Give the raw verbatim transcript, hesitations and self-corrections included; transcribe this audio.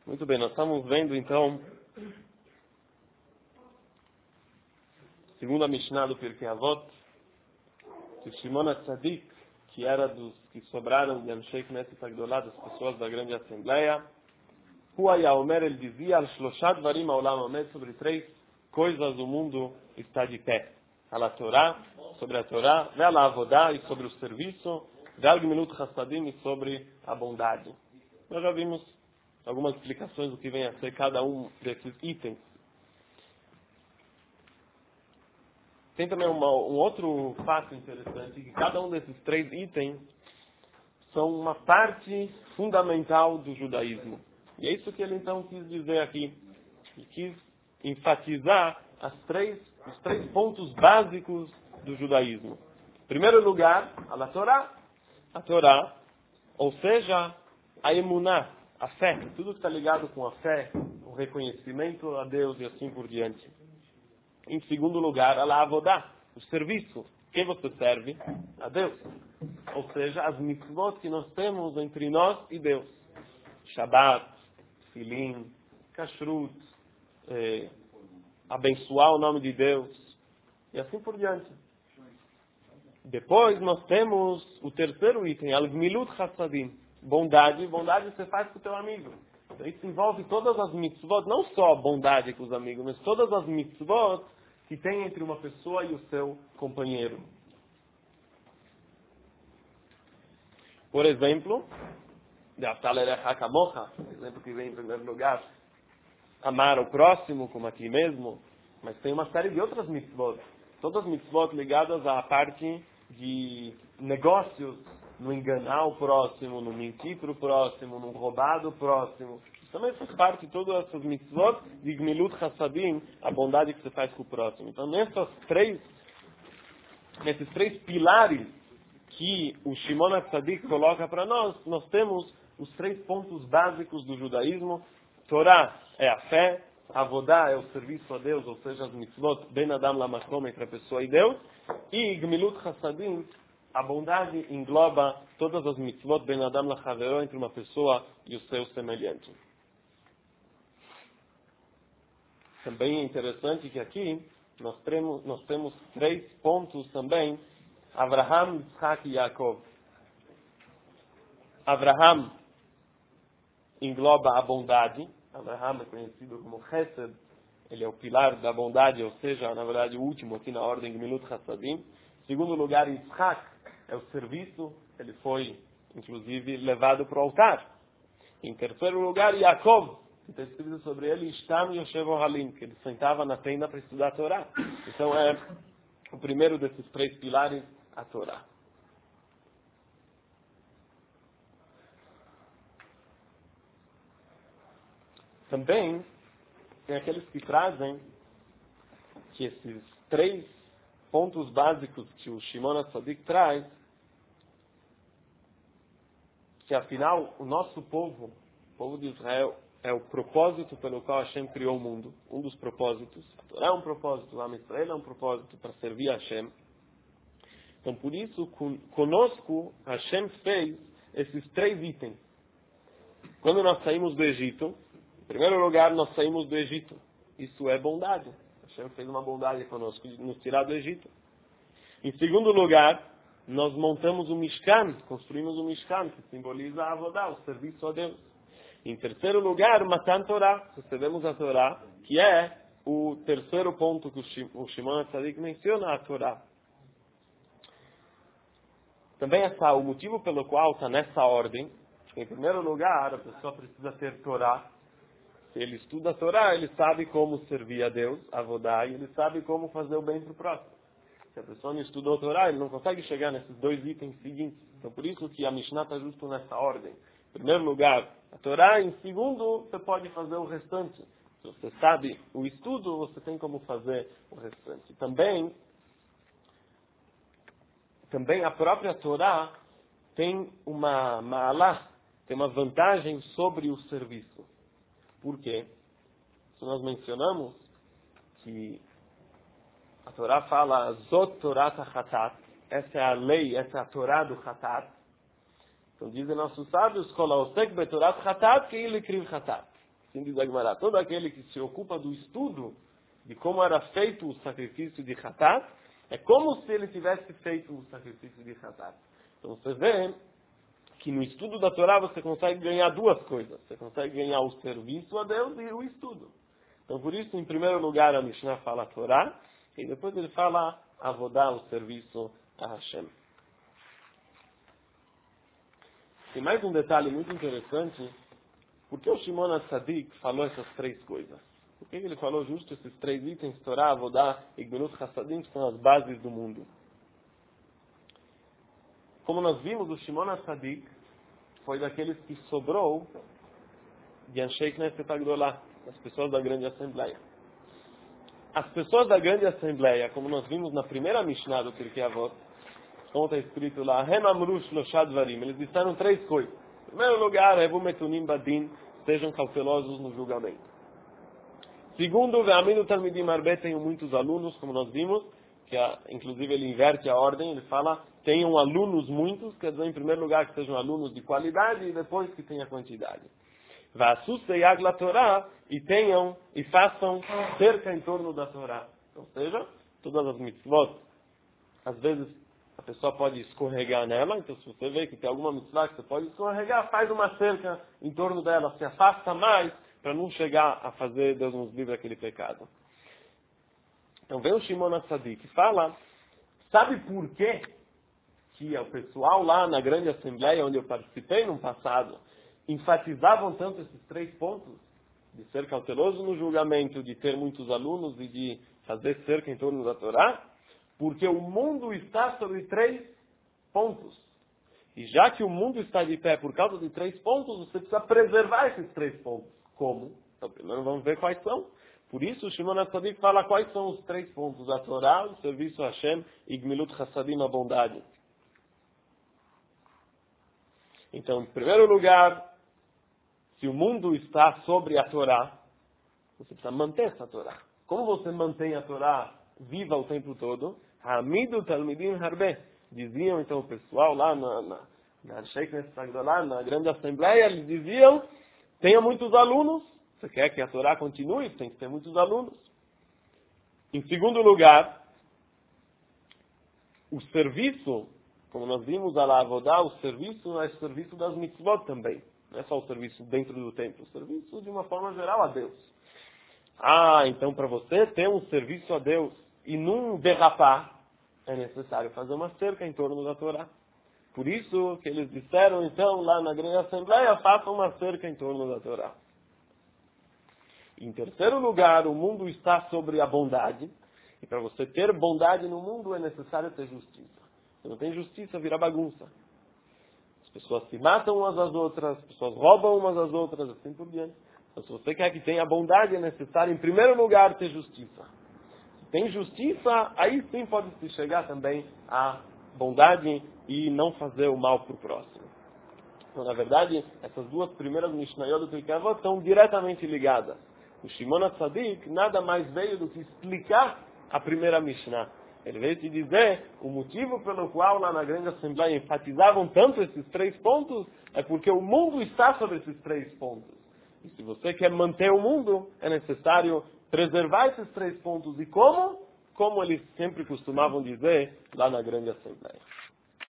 Muito bem, nós estamos vendo então, segundo a Mishnah do Pirkei Avot, que Shimon HaTzadik, que era dos que sobraram de Anshei Knesset Agdolá, das pessoas da grande assembleia, Huaya Omer, ele dizia, Al-Shloshat Varim Haolam Omed, sobre três coisas o mundo está de pé. Ala Torá, sobre a Torá, Vela Avodá, e sobre o serviço, Vel Gemilut Chassadim, e sobre a bondade. Nós já vimos algumas explicações do que vem a ser cada um desses itens. Tem também uma, um outro fato interessante, que cada um desses três itens são uma parte fundamental do judaísmo. E é isso que ele então quis dizer aqui. Ele quis enfatizar as três, os três pontos básicos do judaísmo. Em primeiro lugar, a Torá. A Torá, ou seja, a emuná, a fé. Tudo que está ligado com a fé, o reconhecimento a Deus e assim por diante. Em segundo lugar, a avodá, o serviço. Quem você serve? A Deus. Ou seja, as mitzvot que nós temos entre nós e Deus. Shabbat, Filim, Kashrut, eh, abençoar o nome de Deus e assim por diante. Depois nós temos o terceiro item, Al-Gmilut Chassadim, bondade. Bondade você faz com o teu amigo. Então, isso envolve todas as mitzvot, não só a bondade com os amigos, mas todas as mitzvot que tem entre uma pessoa e o seu companheiro. Por exemplo, exemplo que vem em primeiro lugar, amar o próximo como a ti mesmo, mas tem uma série de outras mitzvot, todas mitzvot ligadas à parte de negócios, no enganar o próximo, no mentir para o próximo, no roubar do próximo. Também faz parte de todas essas mitzvot de Gmilut Chassadim, a bondade que você faz com o próximo. Então, nessas três, nesses três pilares que o Shimon HaTzadik coloca para nós, nós temos os três pontos básicos do judaísmo. Torá é a fé, Avodá é o serviço a Deus, ou seja, as mitzvot, Ben Adam Lamakom, entre a pessoa e Deus, e Gmilut Chassadim, a bondade engloba todas as mitzvot, Ben Adam Lachavero, entre uma pessoa e o seu semelhante. Também é interessante que aqui nós temos, nós temos três pontos também, Abraham, Yitzhak e Yaakov. Abraham engloba a bondade. Abraham é conhecido como Chesed, ele é o pilar da bondade, ou seja, na verdade o último aqui na ordem de Gmilut Chassadim. Em segundo lugar, Yitzhak é o serviço, ele foi inclusive levado para o altar. Em terceiro lugar, Yaakov, que está escrito sobre ele, Ishtam Yoshev Ohalim, que ele sentava na tenda para estudar a Torá. Então é o primeiro desses três pilares, a Torá. Também tem aqueles que trazem que esses três pontos básicos que o Shimon HaTzadik traz, que afinal o nosso povo, o povo de Israel, é o propósito pelo qual Hashem criou o mundo. Um dos propósitos. A Torá é um propósito, o Am Israel é um propósito para servir a Hashem. Então por isso, conosco, Hashem fez esses três itens. Quando nós saímos do Egito, em primeiro lugar, nós saímos do Egito. Isso é bondade. Hashem fez uma bondade conosco, de nos tirar do Egito. Em segundo lugar, nós montamos o Mishkan, construímos o Mishkan, que simboliza a Avodá, o serviço a Deus. Em terceiro lugar, Matan Torá, recebemos a Torá, que é o terceiro ponto que o Shimon HaTzadik menciona, a Torá. Também essa, o motivo pelo qual está nessa ordem, em primeiro lugar, a pessoa precisa ter Torá. Se ele estuda a Torá, ele sabe como servir a Deus, Avodá, e ele sabe como fazer o bem para o próximo. Se a pessoa não estudou a Torá, ele não consegue chegar nesses dois itens seguintes. Então, por isso que a Mishnah está justo nessa ordem. Em primeiro lugar, a Torá. Em segundo, você pode fazer o restante. Se você sabe o estudo, você tem como fazer o restante. Também, também a própria Torá tem uma ma'alá, tem uma vantagem sobre o serviço. Por quê? Se nós mencionamos que a Torá fala Zot Torat HaChatat, essa é a lei, essa é a Torá do Chatat. Então dizem nossos sábios, Kol haosek betorat Chatat, que ele kriv Chatat. Assim diz a Gemara, todo aquele que se ocupa do estudo de como era feito o sacrifício de Hatat, é como se ele tivesse feito o sacrifício de Hatat. Então você vê que no estudo da Torá você consegue ganhar duas coisas. Você consegue ganhar o serviço a Deus e o estudo. Então por isso, em primeiro lugar, a Mishnah fala a Torá, e depois ele fala avodá, o serviço a Hashem. Tem mais um detalhe muito interessante. Por que o Shimon HaTzadik falou essas três coisas? Por que ele falou justo esses três itens, Torá, avodá e Gemilut Chassadim, que são as bases do mundo? Como nós vimos, o Shimon HaTzadik foi daqueles que sobrou de Anshei Knesset HaGdolá, as pessoas da grande assembleia. As pessoas da grande assembleia, como nós vimos na primeira Mishnah do Pirkei Avot, como está escrito lá, Hem Amru Shloshah Dvarim, eles disseram três coisas. Em primeiro lugar, Revu Metunim Badin, sejam cautelosos no julgamento. Segundo, Ve'aminu Talmidim Arbe, tenham muitos alunos, como nós vimos, que a, inclusive ele inverte a ordem, ele fala, tenham alunos muitos, quer dizer, em primeiro lugar, que sejam alunos de qualidade e depois que tenha quantidade. Va'asu Seyag la Torá, e tenham, e façam cerca em torno da Torá. Ou seja, todas as mitzvot, às vezes a pessoa pode escorregar nela, então se você vê que tem alguma mitzvah que você pode escorregar, faz uma cerca em torno dela, se afasta mais, para não chegar a fazer, Deus nos livre, aquele pecado. Então vem o Shimon HaTzadik e fala, sabe por quê que o pessoal lá na grande assembleia, onde eu participei no passado, enfatizavam tanto esses três pontos? De ser cauteloso no julgamento, de ter muitos alunos e de fazer cerca em torno da Torá? Porque o mundo está sobre três pontos. E já que o mundo está de pé por causa de três pontos, você precisa preservar esses três pontos. Como? Então primeiro vamos ver quais são. Por isso o Shimon HaTzadik fala quais são os três pontos. A Torá, o serviço a Hashem e Gemilut Chassadim, a bondade. Então, em primeiro lugar, se o mundo está sobre a Torá, você precisa manter essa Torá. Como você mantém a Torá viva o tempo todo? Hamidu Talmidim Harbe. Diziam então o pessoal lá na, na, na Sheikh Knesset HaGdolá, na grande assembleia, eles diziam, tenha muitos alunos. Você quer que a Torá continue? Tem que ter muitos alunos. Em segundo lugar, o serviço, como nós vimos a Avodá, o serviço é o serviço das mitzvot também. Não é só o serviço dentro do templo, o serviço de uma forma geral a Deus. Ah, então para você ter um serviço a Deus e não derrapar, é necessário fazer uma cerca em torno da Torá. Por isso que eles disseram, então, lá na grande assembleia, façam uma cerca em torno da Torá. Em terceiro lugar, o mundo está sobre a bondade. E para você ter bondade no mundo é necessário ter justiça. Se não tem justiça, vira bagunça. As pessoas se matam umas às outras, as pessoas roubam umas às outras, assim por diante. Então, se você quer que tenha bondade, é necessário, em primeiro lugar, ter justiça. Se tem justiça, aí sim pode-se chegar também à bondade e não fazer o mal para o próximo. Então, na verdade, essas duas primeiras Mishnayot do Pirkei Avot estão diretamente ligadas. O Shimon HaTzadik nada mais veio do que explicar a primeira Mishnah. Ele veio te dizer o motivo pelo qual lá na grande assembleia enfatizavam tanto esses três pontos é porque o mundo está sobre esses três pontos. E se você quer manter o mundo, é necessário preservar esses três pontos. E como? Como eles sempre costumavam dizer lá na grande assembleia.